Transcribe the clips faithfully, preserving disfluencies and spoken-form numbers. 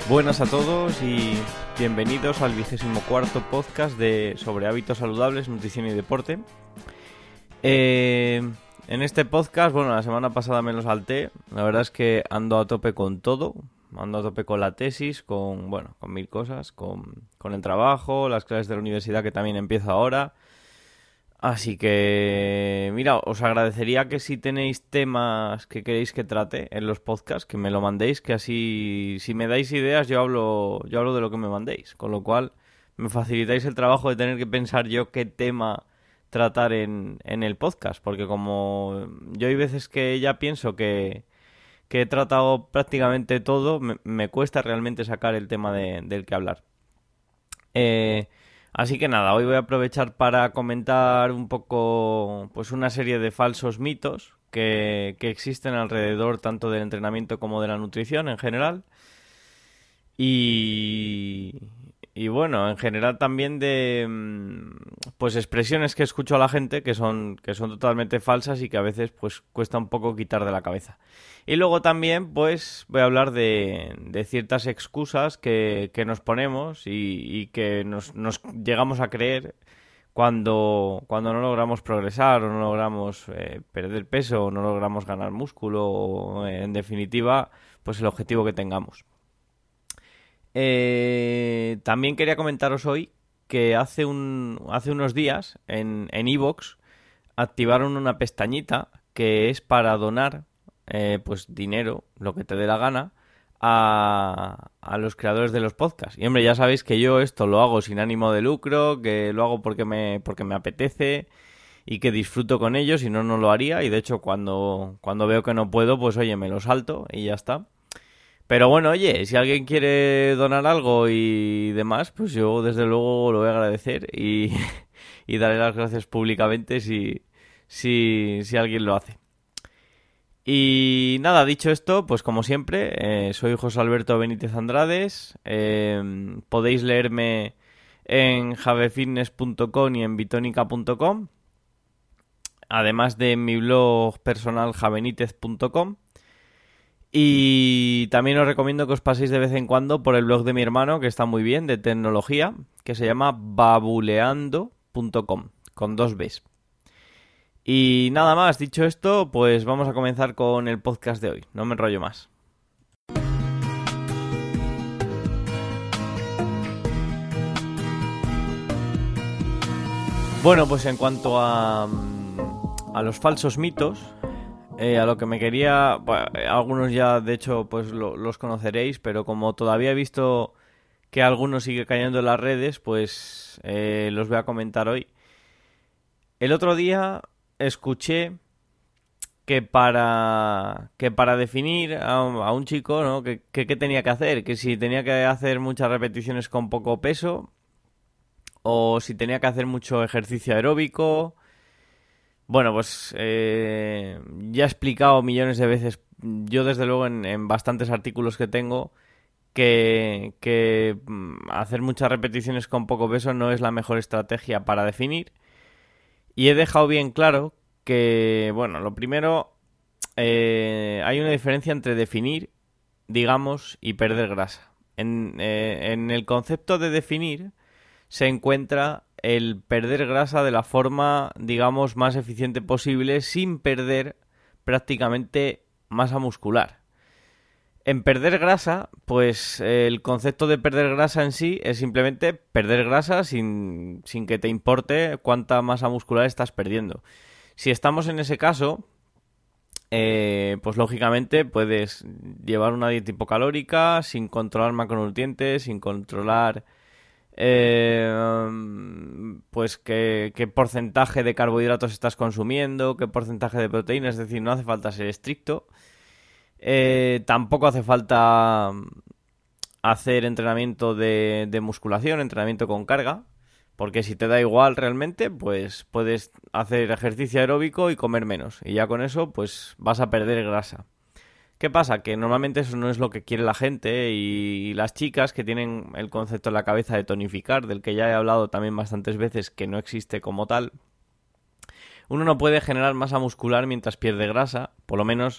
Buenas a todos y bienvenidos al vigésimo cuarto podcast de sobre hábitos saludables, nutrición y deporte. Eh, en este podcast, bueno, la semana pasada me lo salté. La verdad es que ando a tope con todo. Ando a tope con la tesis, con, bueno, con mil cosas, con, con el trabajo, las clases de la universidad que también empiezo ahora. Así que, mira, os agradecería que si tenéis temas que queréis que trate en los podcasts, que me lo mandéis, que así, si me dais ideas, yo hablo, yo hablo de lo que me mandéis. Con lo cual, me facilitáis el trabajo de tener que pensar yo qué tema tratar en, en el podcast. Porque como yo hay veces que ya pienso que, que he tratado prácticamente todo, me, me cuesta realmente sacar el tema de, del que hablar. Eh... Así que nada, hoy voy a aprovechar para comentar un poco pues una serie de falsos mitos que, que existen alrededor tanto del entrenamiento como de la nutrición en general. Y, y bueno, en general también de pues expresiones que escucho a la gente que son, que son totalmente falsas y que a veces pues cuesta un poco quitar de la cabeza. Y luego también pues voy a hablar de, de ciertas excusas que, que nos ponemos y, y que nos, nos llegamos a creer cuando, cuando no logramos progresar o no logramos eh, perder peso o no logramos ganar músculo o en definitiva pues el objetivo que tengamos. Eh, también quería comentaros hoy que hace, un, hace unos días en en iVoox activaron una pestañita que es para donar eh, pues dinero, lo que te dé la gana, a, a los creadores de los podcasts. Y hombre, ya sabéis que yo esto lo hago sin ánimo de lucro, que lo hago porque me, porque me apetece y que disfruto con ellos, si no, no lo haría. Y de hecho, cuando, cuando veo que no puedo, pues oye, me lo salto y ya está. Pero bueno, oye, si alguien quiere donar algo y demás, pues yo desde luego lo voy a agradecer y, y daré las gracias públicamente si, si, si alguien lo hace. Y nada, dicho esto, pues como siempre, eh, soy José Alberto Benítez Andrades. Eh, podéis leerme en javefitness punto com y en bitonica punto com, además de en mi blog personal javenitez punto com. Y también os recomiendo que os paséis de vez en cuando por el blog de mi hermano, que está muy bien, de tecnología, que se llama babuleando punto com, con dos Bs. Y nada más, dicho esto, pues vamos a comenzar con el podcast de hoy. No me enrollo más. Bueno, pues en cuanto a, a los falsos mitos... Eh, a lo que me quería, bueno, algunos ya de hecho pues lo, los conoceréis, pero como todavía he visto que algunos sigue cayendo en las redes, pues eh, los voy a comentar hoy. El otro día escuché que para que para definir a, a un chico, ¿no? que, que, que tenía que hacer, que si tenía que hacer muchas repeticiones con poco peso o si tenía que hacer mucho ejercicio aeróbico. Bueno, pues eh, ya he explicado millones de veces, yo desde luego en, en bastantes artículos que tengo, que, que hacer muchas repeticiones con poco peso no es la mejor estrategia para definir. Y he dejado bien claro que, bueno, lo primero, eh, hay una diferencia entre definir, digamos, y perder grasa. En, eh, en el concepto de definir se encuentra el perder grasa de la forma, digamos, más eficiente posible sin perder prácticamente masa muscular. En perder grasa, pues el concepto de perder grasa en sí es simplemente perder grasa sin, sin que te importe cuánta masa muscular estás perdiendo. Si estamos en ese caso, eh, pues lógicamente puedes llevar una dieta hipocalórica sin controlar macronutrientes, sin controlar... Eh, pues qué, qué porcentaje de carbohidratos estás consumiendo, qué porcentaje de proteínas, es decir, no hace falta ser estricto. Eh, tampoco hace falta hacer entrenamiento de, de musculación, entrenamiento con carga, porque si te da igual realmente, pues puedes hacer ejercicio aeróbico y comer menos, y ya con eso pues vas a perder grasa. ¿Qué pasa? Que normalmente eso no es lo que quiere la gente y las chicas que tienen el concepto en la cabeza de tonificar, del que ya he hablado también bastantes veces, que no existe como tal. Uno no puede generar masa muscular mientras pierde grasa, por lo menos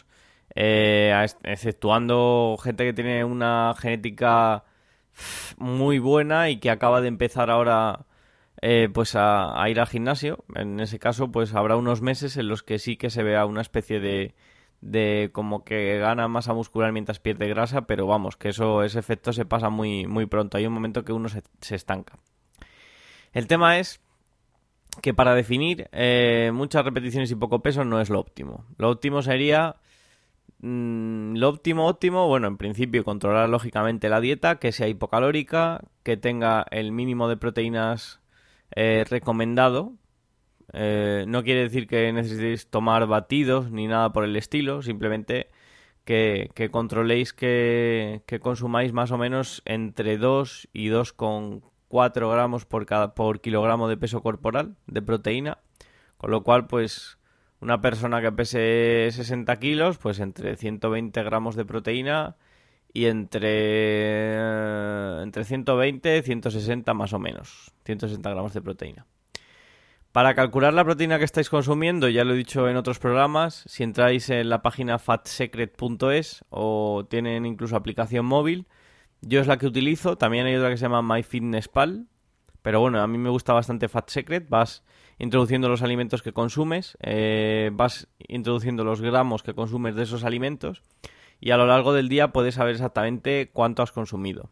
eh, a- exceptuando gente que tiene una genética muy buena y que acaba de empezar ahora eh, pues a, a ir al gimnasio. En ese caso, pues habrá unos meses en los que sí que se vea una especie de, de como que gana masa muscular mientras pierde grasa, pero vamos, que eso, ese efecto se pasa muy, muy pronto. Hay un momento que uno se, se estanca. El tema es que para definir eh, muchas repeticiones y poco peso no es lo óptimo. Lo óptimo sería... mm, lo óptimo, óptimo, bueno, en principio controlar lógicamente la dieta, que sea hipocalórica, que tenga el mínimo de proteínas eh, recomendado. Eh, no quiere decir que necesitéis tomar batidos ni nada por el estilo, simplemente que, que controléis que, que consumáis más o menos entre dos y dos coma cuatro gramos por, cada, por kilogramo de peso corporal de proteína, con lo cual pues una persona que pese sesenta kilos, pues entre ciento veinte gramos de proteína y entre, eh, entre ciento veinte y ciento sesenta más o menos, ciento sesenta gramos de proteína. Para calcular la proteína que estáis consumiendo, ya lo he dicho en otros programas, si entráis en la página fat secret punto es o tienen incluso aplicación móvil, yo es la que utilizo, también hay otra que se llama MyFitnessPal, pero bueno, a mí me gusta bastante Fat Secret, vas introduciendo los alimentos que consumes, eh, vas introduciendo los gramos que consumes de esos alimentos y a lo largo del día puedes saber exactamente cuánto has consumido.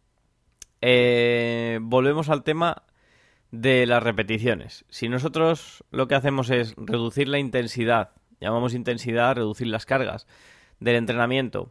Eh, volvemos al tema de las repeticiones. Si nosotros lo que hacemos es reducir la intensidad, llamamos intensidad reducir las cargas del entrenamiento,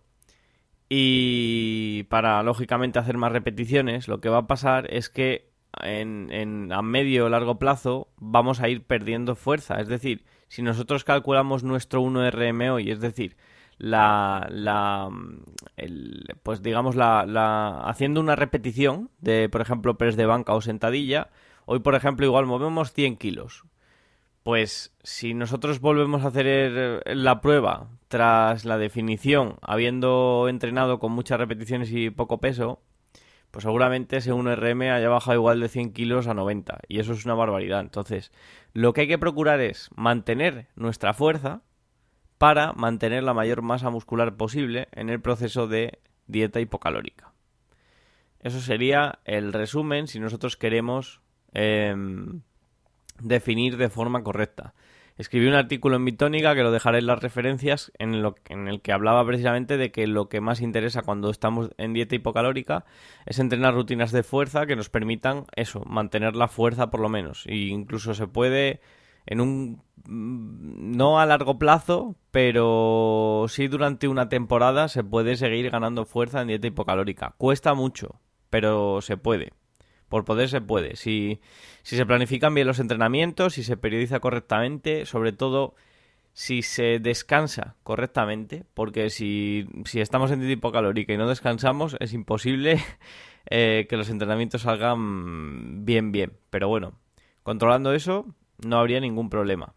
y para lógicamente hacer más repeticiones, lo que va a pasar es que en, en a medio o largo plazo vamos a ir perdiendo fuerza. Es decir, si nosotros calculamos nuestro uno R M hoy, es decir, la, la el, pues digamos la, la haciendo una repetición de, por ejemplo, press de banca o sentadilla, hoy por ejemplo igual movemos cien kilos. Pues si nosotros volvemos a hacer la prueba tras la definición, habiendo entrenado con muchas repeticiones y poco peso, pues seguramente ese uno R M haya bajado igual de cien kilos a noventa. Y eso es una barbaridad. Entonces, lo que hay que procurar es mantener nuestra fuerza para mantener la mayor masa muscular posible en el proceso de dieta hipocalórica. Eso sería el resumen si nosotros queremos... Eh, definir de forma correcta. Escribí un artículo en Bitónica que lo dejaré en las referencias en, lo, en el que hablaba precisamente de que lo que más interesa cuando estamos en dieta hipocalórica es entrenar rutinas de fuerza que nos permitan eso, mantener la fuerza por lo menos. E incluso se puede en un... no a largo plazo, pero sí durante una temporada se puede seguir ganando fuerza en dieta hipocalórica. Cuesta mucho, pero se puede. Por poder se puede. Si, si se planifican bien los entrenamientos, si se periodiza correctamente, sobre todo si se descansa correctamente, porque si, si estamos en dieta hipocalórica y no descansamos, es imposible eh, que los entrenamientos salgan bien, bien. Pero bueno, controlando eso, no habría ningún problema.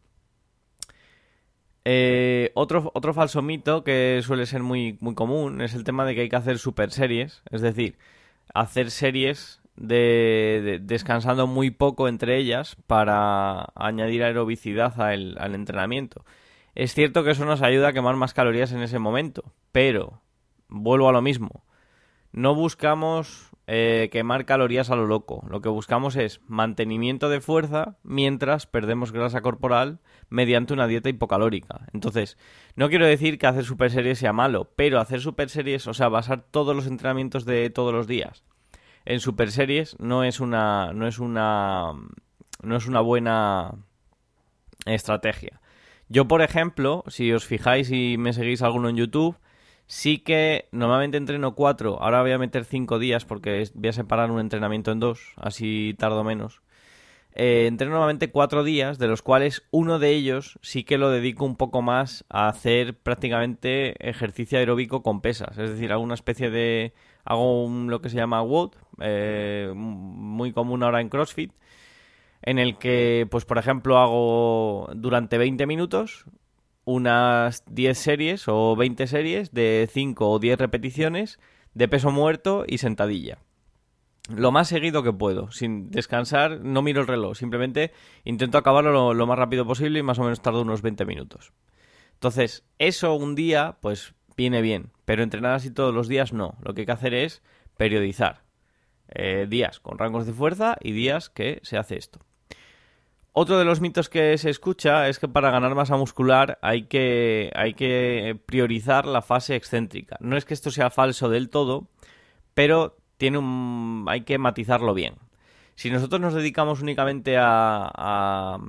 Eh, otro, otro falso mito que suele ser muy, muy común es el tema de que hay que hacer super series, es decir, hacer series... De, de, descansando muy poco entre ellas para añadir aerobicidad al, al entrenamiento. Es cierto que eso nos ayuda a quemar más calorías en ese momento, pero vuelvo a lo mismo. No buscamos eh, quemar calorías a lo loco. Lo que buscamos es mantenimiento de fuerza mientras perdemos grasa corporal mediante una dieta hipocalórica. Entonces, no quiero decir que hacer super series sea malo, pero hacer super series, o sea, basar todos los entrenamientos de todos los días en super series no es una no es una no es una buena estrategia. Yo, por ejemplo, si os fijáis y me seguís alguno en YouTube, sí que normalmente entreno cuatro, ahora voy a meter cinco días porque voy a separar un entrenamiento en dos, así tardo menos. Eh, entreno normalmente cuatro días, de los cuales uno de ellos sí que lo dedico un poco más a hacer prácticamente ejercicio aeróbico con pesas, es decir, hago una especie de... hago un, lo que se llama W O D, eh, muy común ahora en CrossFit, en el que, pues por ejemplo, hago durante veinte minutos unas diez series o veinte series de cinco o diez repeticiones de peso muerto y sentadilla. Lo más seguido que puedo, sin descansar, no miro el reloj, simplemente intento acabarlo lo, lo más rápido posible y más o menos tardo unos veinte minutos. Entonces, eso un día, pues viene bien, pero entrenar así todos los días no. Lo que hay que hacer es periodizar. Eh, días con rangos de fuerza y días que se hace esto. Otro de los mitos que se escucha es que para ganar masa muscular hay que, hay que priorizar la fase excéntrica. No es que esto sea falso del todo, pero tiene un, hay que matizarlo bien. Si nosotros nos dedicamos únicamente a, a,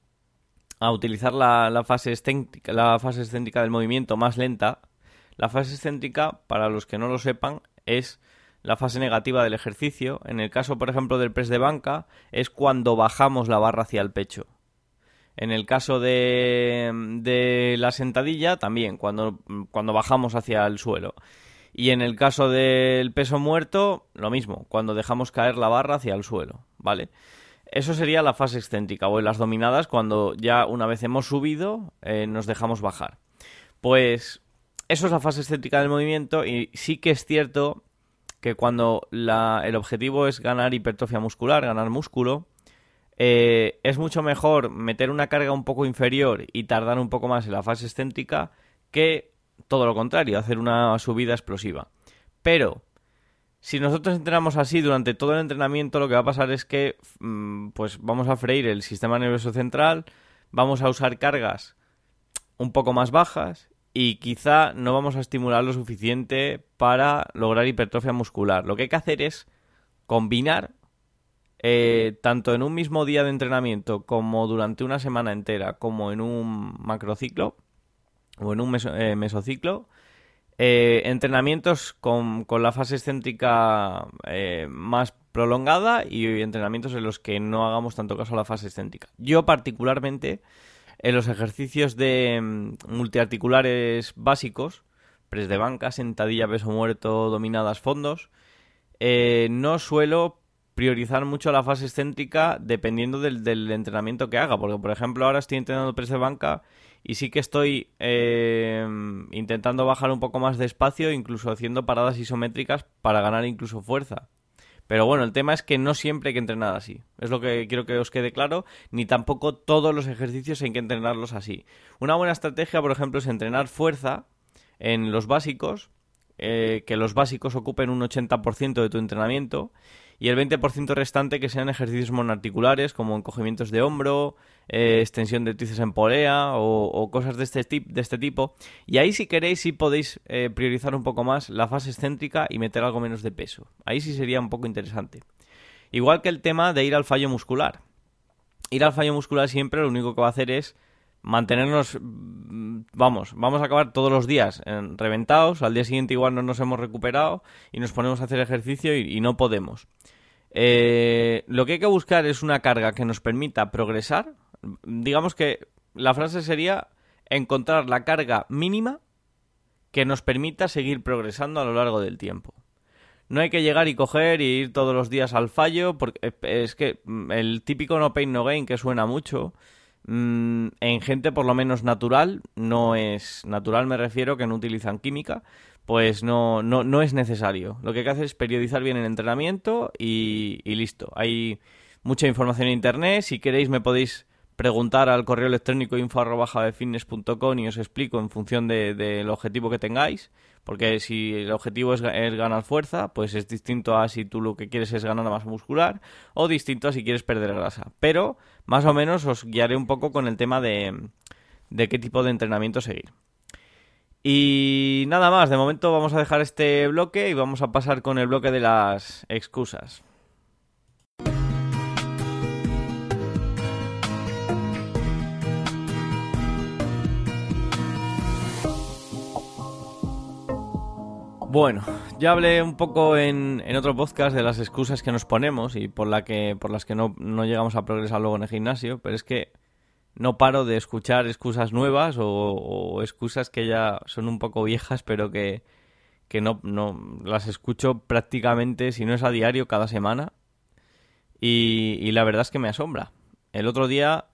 a utilizar la, la, fase excéntrica, la fase excéntrica del movimiento más lenta, la fase excéntrica, para los que no lo sepan, es la fase negativa del ejercicio. En el caso, por ejemplo, del press de banca, es cuando bajamos la barra hacia el pecho. En el caso de, de la sentadilla, también, cuando, cuando bajamos hacia el suelo. Y en el caso del peso muerto, lo mismo, cuando dejamos caer la barra hacia el suelo, ¿vale? Eso sería la fase excéntrica, o en las dominadas, cuando ya una vez hemos subido, eh, nos dejamos bajar. Pues eso es la fase excéntrica del movimiento, y sí que es cierto que cuando la, el objetivo es ganar hipertrofia muscular, ganar músculo, eh, es mucho mejor meter una carga un poco inferior y tardar un poco más en la fase excéntrica que todo lo contrario, hacer una subida explosiva. Pero si nosotros entrenamos así durante todo el entrenamiento, lo que va a pasar es que mmm, pues vamos a freír el sistema nervioso central, vamos a usar cargas un poco más bajas y quizá no vamos a estimular lo suficiente para lograr hipertrofia muscular. Lo que hay que hacer es combinar, eh, tanto en un mismo día de entrenamiento como durante una semana entera, como en un macrociclo o en un meso, eh, mesociclo, eh, entrenamientos con, con la fase excéntrica eh, más prolongada y entrenamientos en los que no hagamos tanto caso a la fase excéntrica. Yo particularmente, en los ejercicios de mm, multiarticulares básicos, press de banca, sentadilla, peso muerto, dominadas, fondos, eh, no suelo priorizar mucho la fase excéntrica dependiendo del, del entrenamiento que haga, porque por ejemplo ahora estoy entrenando press de banca y sí que estoy eh, intentando bajar un poco más de espacio, incluso haciendo paradas isométricas para ganar incluso fuerza. Pero bueno, el tema es que no siempre hay que entrenar así. Es lo que quiero que os quede claro. Ni tampoco todos los ejercicios hay que entrenarlos así. Una buena estrategia, por ejemplo, es entrenar fuerza en los básicos. Eh, que los básicos ocupen un ochenta por ciento de tu entrenamiento. Y el veinte por ciento restante que sean ejercicios monoarticulares, como encogimientos de hombro, eh, extensión de tríceps en polea o, o cosas de este, tip, de este tipo. Y ahí, si queréis, sí podéis eh, priorizar un poco más la fase excéntrica y meter algo menos de peso. Ahí sí sería un poco interesante. Igual que el tema de ir al fallo muscular. Ir al fallo muscular siempre lo único que va a hacer es mantenernos, vamos, vamos a acabar todos los días en, reventados, al día siguiente igual no nos hemos recuperado y nos ponemos a hacer ejercicio y, y no podemos. Eh, lo que hay que buscar es una carga que nos permita progresar. Digamos que la frase sería encontrar la carga mínima que nos permita seguir progresando a lo largo del tiempo. No hay que llegar y coger y ir todos los días al fallo, porque es que el típico no pain no gain que suena mucho, en gente por lo menos natural, no es natural, me refiero que no utilizan química, pues no, no, no es necesario. Lo que hay que hacer es periodizar bien el entrenamiento y, y listo. Hay mucha información en internet. Si queréis me podéis preguntar al correo electrónico info arroba javefitness punto com y os explico en función de, del objetivo que tengáis, porque si el objetivo es, es ganar fuerza, pues es distinto a si tú lo que quieres es ganar masa muscular, o distinto a si quieres perder grasa. Pero más o menos os guiaré un poco con el tema de, de qué tipo de entrenamiento seguir. Y nada más, de momento vamos a dejar este bloque y vamos a pasar con el bloque de las excusas. Bueno, ya hablé un poco en, en otro podcast de las excusas que nos ponemos y por, la que, por las que no, no llegamos a progresar luego en el gimnasio, pero es que no paro de escuchar excusas nuevas o, o excusas que ya son un poco viejas, pero que, que no, no las escucho prácticamente, si no es a diario, cada semana. Y, y la verdad es que me asombra. El otro día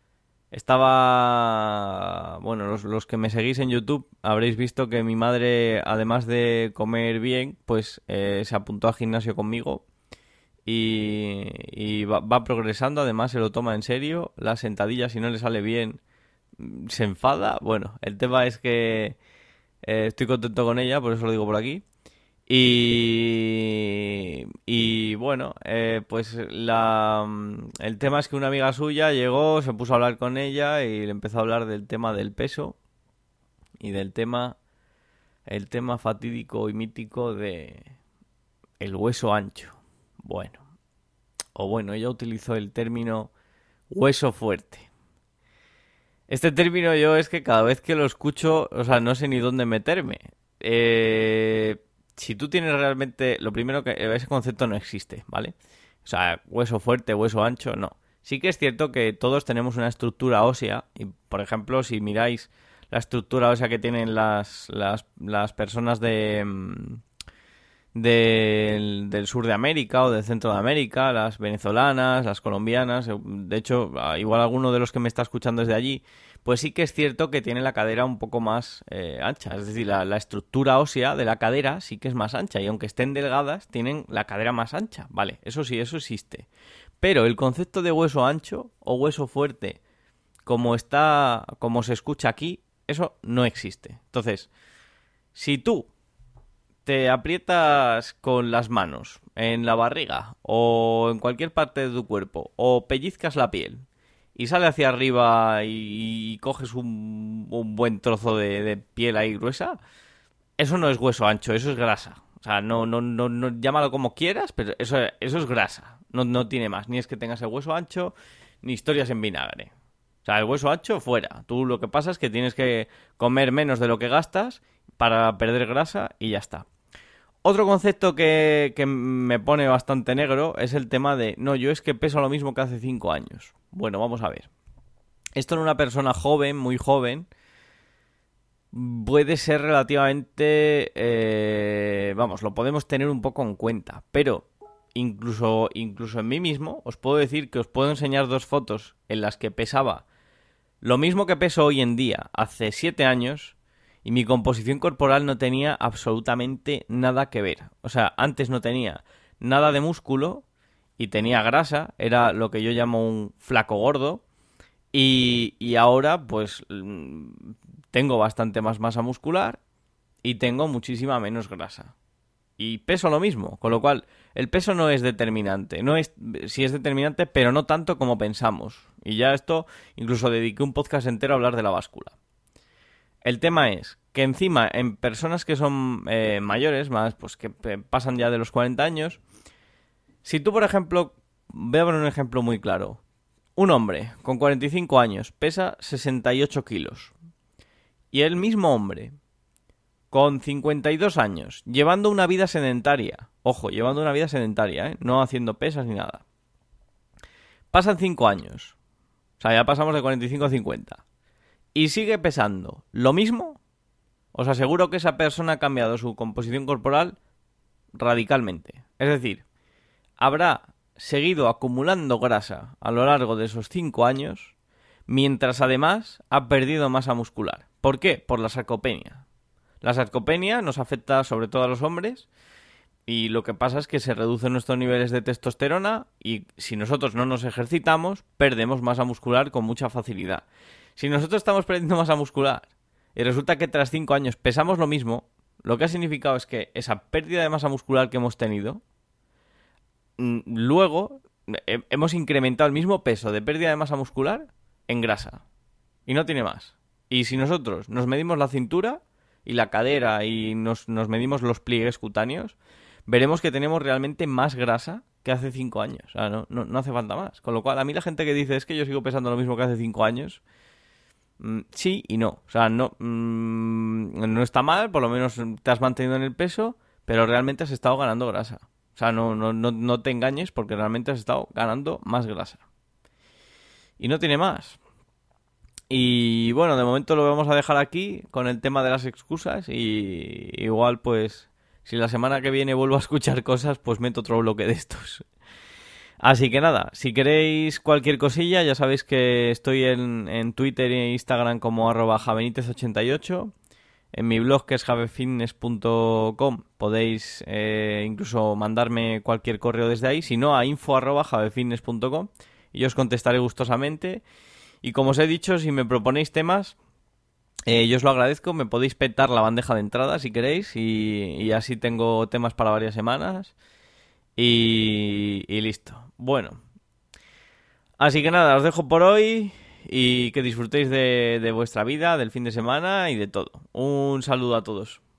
estaba... Bueno, los, los que me seguís en YouTube habréis visto que mi madre, además de comer bien, pues eh, se apuntó al gimnasio conmigo. Y, y va, va progresando, además se lo toma en serio. La sentadilla, si no le sale bien, se enfada. Bueno, el tema es que eh, estoy contento con ella, por eso lo digo por aquí. Y, y bueno, eh, pues la, el tema es que una amiga suya llegó, se puso a hablar con ella y le empezó a hablar del tema del peso y del tema, el tema fatídico y mítico de el hueso ancho. Bueno, o bueno, ella utilizó el término hueso fuerte. Este término yo es que cada vez que lo escucho, o sea, no sé ni dónde meterme. Eh, si tú tienes realmente, lo primero que ese concepto no existe, ¿vale? O sea, hueso fuerte, hueso ancho, no. Sí que es cierto que todos tenemos una estructura ósea y, por ejemplo, si miráis la estructura ósea que tienen las, las, las personas de, mm, del, del sur de América o del centro de América, las venezolanas, las colombianas, de hecho, igual alguno de los que me está escuchando desde allí, pues sí que es cierto que tiene la cadera un poco más eh, ancha, es decir, la, la estructura ósea de la cadera sí que es más ancha y aunque estén delgadas, tienen la cadera más ancha, vale, eso sí, eso existe. Pero el concepto de hueso ancho o hueso fuerte, como está, como se escucha aquí, eso no existe. Entonces, si tú te aprietas con las manos en la barriga o en cualquier parte de tu cuerpo o pellizcas la piel y sale hacia arriba y, y coges un, un buen trozo de, de piel ahí gruesa, eso no es hueso ancho, eso es grasa. O sea, no, no, no, no llámalo como quieras, pero eso, eso es grasa. No, no tiene más. Ni es que tengas el hueso ancho, ni historias en vinagre. O sea, el hueso ancho fuera. Tú lo que pasa es que tienes que comer menos de lo que gastas para perder grasa y ya está. Otro concepto que, que me pone bastante negro es el tema de, no, yo es que peso lo mismo que hace cinco años. Bueno, vamos a ver. Esto en una persona joven, muy joven, puede ser relativamente, eh, vamos, lo podemos tener un poco en cuenta, pero incluso, incluso en mí mismo os puedo decir que os puedo enseñar dos fotos en las que pesaba lo mismo que peso hoy en día, hace siete años, y mi composición corporal no tenía absolutamente nada que ver. O sea, antes no tenía nada de músculo y tenía grasa, era lo que yo llamo un flaco gordo, y, y ahora pues tengo bastante más masa muscular y tengo muchísima menos grasa. Y peso lo mismo, con lo cual el peso no es determinante, no es, sí es determinante, pero no tanto como pensamos. Y ya esto, incluso dediqué un podcast entero a hablar de la báscula. El tema es que encima en personas que son eh, mayores, más pues que pasan ya de los cuarenta años, si tú por ejemplo, voy a poner un ejemplo muy claro, un hombre con cuarenta y cinco años pesa sesenta y ocho kilos y el mismo hombre con cincuenta y dos años, llevando una vida sedentaria. Ojo, llevando una vida sedentaria, ¿eh? No haciendo pesas ni nada. Pasan cinco años. O sea, ya pasamos de cuarenta y cinco a cincuenta. Y sigue pesando lo mismo. Os aseguro que esa persona ha cambiado su composición corporal radicalmente. Es decir, habrá seguido acumulando grasa a lo largo de esos cinco años, mientras además ha perdido masa muscular. ¿Por qué? Por la sarcopenia. La sarcopenia nos afecta sobre todo a los hombres y lo que pasa es que se reducen nuestros niveles de testosterona y si nosotros no nos ejercitamos, perdemos masa muscular con mucha facilidad. Si nosotros estamos perdiendo masa muscular y resulta que tras cinco años pesamos lo mismo, lo que ha significado es que esa pérdida de masa muscular que hemos tenido, luego hemos incrementado el mismo peso de pérdida de masa muscular en grasa. Y no tiene más. Y si nosotros nos medimos la cintura y la cadera y nos, nos medimos los pliegues cutáneos, veremos que tenemos realmente más grasa que hace cinco años. O sea, no, no, no hace falta más. Con lo cual, a mí la gente que dice es que yo sigo pesando lo mismo que hace cinco años, mmm, sí y no. O sea, no, mmm, no está mal, por lo menos te has mantenido en el peso, pero realmente has estado ganando grasa. O sea, no, no, no, no te engañes porque realmente has estado ganando más grasa. Y no tiene más. Y bueno, de momento lo vamos a dejar aquí con el tema de las excusas y igual pues si la semana que viene vuelvo a escuchar cosas pues meto otro bloque de estos. Así que nada, si queréis cualquier cosilla ya sabéis que estoy en, en Twitter e Instagram como arroba javenitez ochenta y ocho. En mi blog que es javefitness punto com podéis eh, incluso mandarme cualquier correo desde ahí, si no a info arroba javefitness punto com y yo os contestaré gustosamente. Y como os he dicho, si me proponéis temas, eh, yo os lo agradezco. Me podéis petar la bandeja de entrada si queréis y, y así tengo temas para varias semanas. Y, y listo. Bueno, así que nada, os dejo por hoy y que disfrutéis de, de vuestra vida, del fin de semana y de todo. Un saludo a todos.